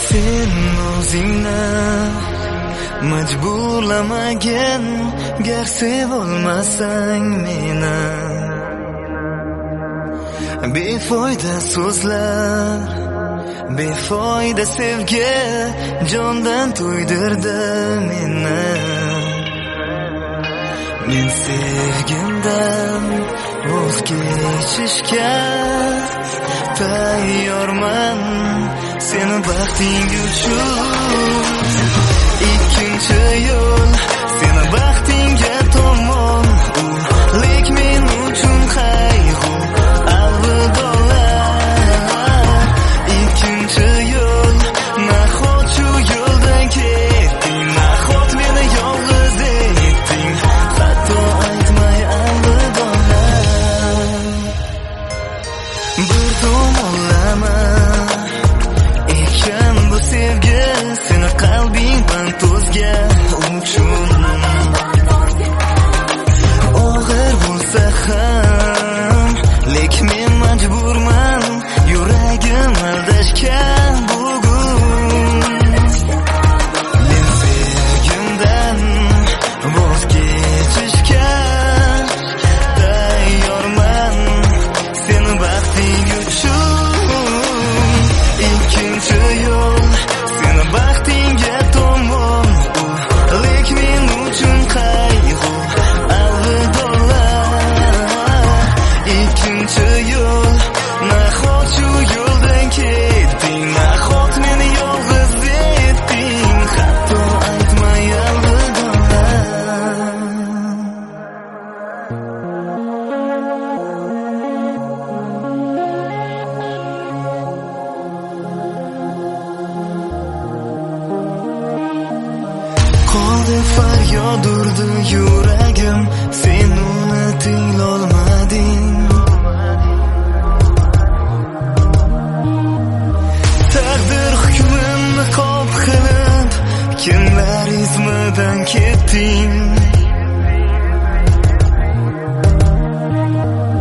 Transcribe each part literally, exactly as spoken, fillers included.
sen o'zingni majburlamagin, gar sevolmasang meni. Befoyda so'zlar, befoyda sevgi jondan to'ydirdi meni. Men sevgimdan voz kechishga tayyorman, seni baxting uchun. Ikkinchi yo'l seni baxtingga tomon, u lek men uchun qayg'u, alvidolar. Ikkinchi yo'l, nahot shu yo'ldan ketding, nahot meni yolg'iz etding, hatto aytmay alvidolar. Bir tomonlama ekan bu sevgi, seni qalbingdan to'zgan uchun. Og'ir bo'lsa ham, lek men majburman yuragim aldashga bugun. Men sevgimdan voz kechishga tayyorman, seni baxting uchun. Ikkinchi yo'l seni baxtingga tomon, u lek men uchun qayg'u, alvidolar. Ikkinchi yo'l, nahot shu yo'ldan ketding, nahot meni yolg'iz etding, hatto aytmay alvidolar. Qoldi faryod urdi yuragim, sen uni tinglolmading. Taqdir hukmini qop qilib, kimlar izmidan ketding.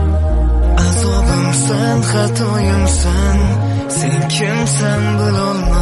Azobimsan, xatoyimsan, sen kimsan bilolmadim.